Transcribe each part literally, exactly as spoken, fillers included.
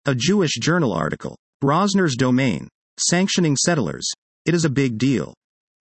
A Jewish journal article. Rosner's domain. Sanctioning settlers. It is a big deal.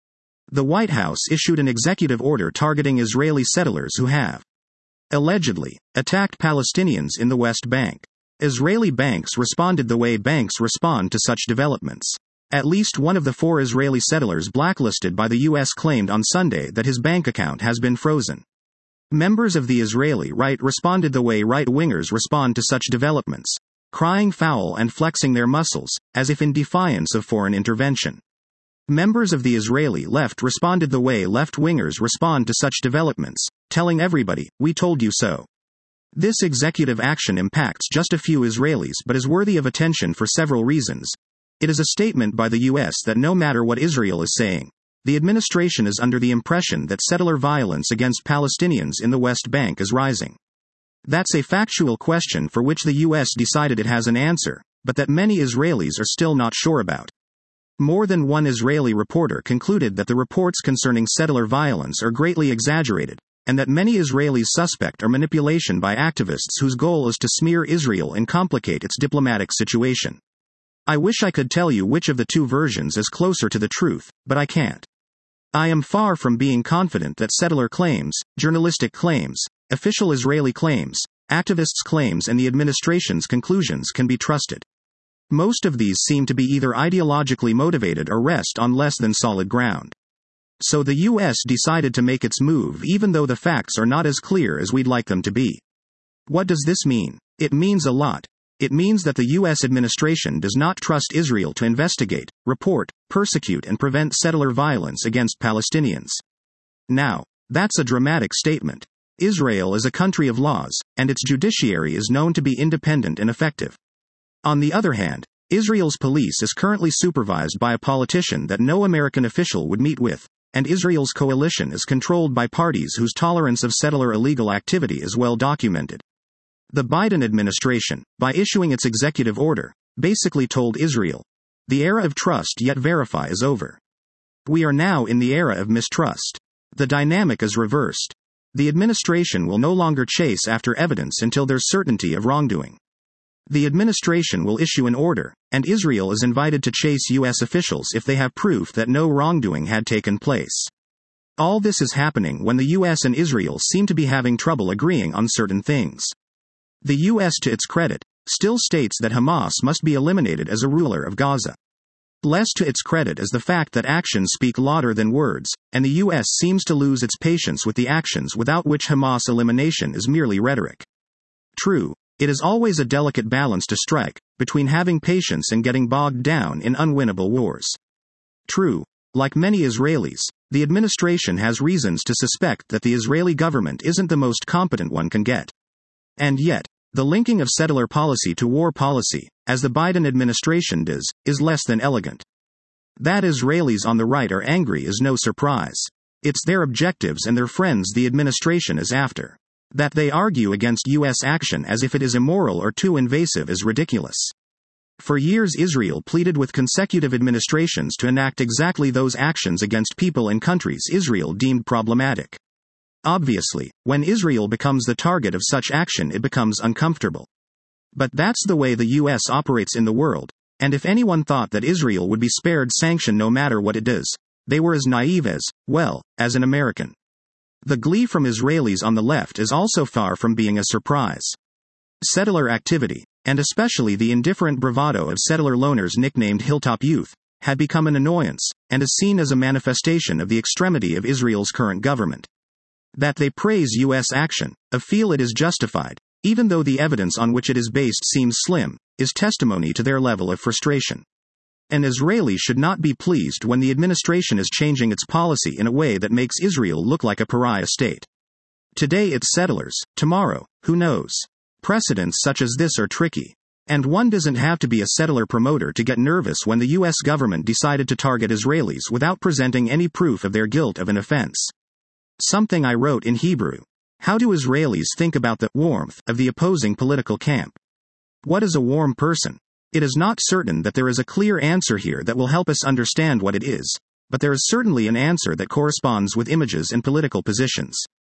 The White House issued an executive order targeting Israeli settlers who have allegedly attacked Palestinians in the West Bank. Israeli banks responded the way banks respond to such developments. At least one of the four Israeli settlers blacklisted by the U S claimed on Sunday that his bank account has been frozen. Members of the Israeli right responded the way right-wingers respond to such developments, crying foul and flexing their muscles, as if in defiance of foreign intervention. Members of the Israeli left responded the way left-wingers respond to such developments, telling everybody, "We told you so." This executive action impacts just a few Israelis but is worthy of attention for several reasons. It is a statement by the U S that no matter what Israel is saying, the administration is under the impression that settler violence against Palestinians in the West Bank is rising. That's a factual question for which the U S decided it has an answer, but that many Israelis are still not sure about. More than one Israeli reporter concluded that the reports concerning settler violence are greatly exaggerated, and that many Israelis suspect are manipulation by activists whose goal is to smear Israel and complicate its diplomatic situation. I wish I could tell you which of the two versions is closer to the truth, but I can't. I am far from being confident that settler claims, journalistic claims, official Israeli claims, activists' claims and the administration's conclusions can be trusted. Most of these seem to be either ideologically motivated or rest on less than solid ground. So the U S decided to make its move even though the facts are not as clear as we'd like them to be. What does this mean? It means a lot. It means that the U S administration does not trust Israel to investigate, report, persecute and prevent settler violence against Palestinians. Now, that's a dramatic statement. Israel is a country of laws, and its judiciary is known to be independent and effective. On the other hand, Israel's police is currently supervised by a politician that no American official would meet with, and Israel's coalition is controlled by parties whose tolerance of settler illegal activity is well documented. The Biden administration, by issuing its executive order, basically told Israel, the era of trust yet verify is over. We are now in the era of mistrust. The dynamic is reversed. The administration will no longer chase after evidence until there's certainty of wrongdoing. The administration will issue an order, and Israel is invited to chase U S officials if they have proof that no wrongdoing had taken place. All this is happening when the U S and Israel seem to be having trouble agreeing on certain things. The U S, to its credit, still states that Hamas must be eliminated as a ruler of Gaza. Less to its credit is the fact that actions speak louder than words, and the U S seems to lose its patience with the actions without which Hamas elimination is merely rhetoric. True, it is always a delicate balance to strike, between having patience and getting bogged down in unwinnable wars. True, like many Israelis, the administration has reasons to suspect that the Israeli government isn't the most competent one can get. And yet, the linking of settler policy to war policy, as the Biden administration does, is less than elegant. That Israelis on the right are angry is no surprise. It's their objectives and their friends the administration is after. That they argue against U S action as if it is immoral or too invasive is ridiculous. For years Israel pleaded with consecutive administrations to enact exactly those actions against people in countries Israel deemed problematic. Obviously, when Israel becomes the target of such action it becomes uncomfortable. But that's the way the U S operates in the world, and if anyone thought that Israel would be spared sanction no matter what it does, they were as naive as, well, as an American. The glee from Israelis on the left is also far from being a surprise. Settler activity, and especially the indifferent bravado of settler loners nicknamed Hilltop Youth, had become an annoyance, and is seen as a manifestation of the extremity of Israel's current government. That they praise U S action, or feel it is justified, even though the evidence on which it is based seems slim, is testimony to their level of frustration. An Israeli should not be pleased when the administration is changing its policy in a way that makes Israel look like a pariah state. Today it's settlers, tomorrow, who knows? Precedents such as this are tricky. And one doesn't have to be a settler promoter to get nervous when the U S government decided to target Israelis without presenting any proof of their guilt of an offense. Something I wrote in Hebrew. How do Israelis think about the warmth of the opposing political camp? What is a warm person? It is not certain that there is a clear answer here that will help us understand what it is, but there is certainly an answer that corresponds with images and political positions.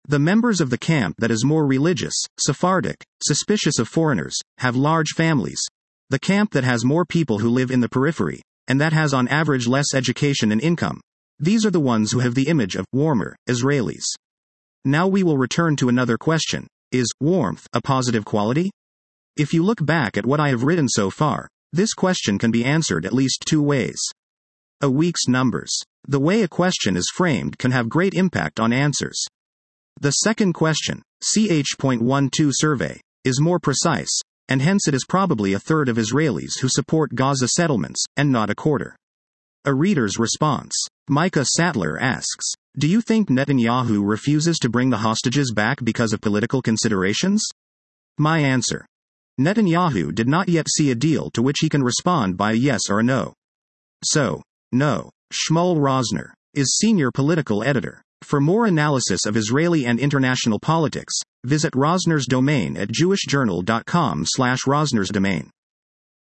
The members of the camp that is more religious, Sephardic, suspicious of foreigners, have large families. The camp that has more people who live in the periphery, and that has on average less education and income. These are the ones who have the image of warmer Israelis. Now we will return to another question. Is warmth a positive quality? If you look back at what I have written so far, this question can be answered at least two ways. A week's numbers. The way a question is framed can have great impact on answers. The second question, C H point twelve survey, is more precise, and hence it is probably a third of Israelis who support Gaza settlements, and not a quarter. A reader's response. Micah Sattler asks, do you think Netanyahu refuses to bring the hostages back because of political considerations? My answer. Netanyahu did not yet see a deal to which he can respond by a yes or a no. So, no. Shmuel Rosner is senior political editor. For more analysis of Israeli and international politics, visit Rosner's domain at jewish journal dot com slash Rosner's domain.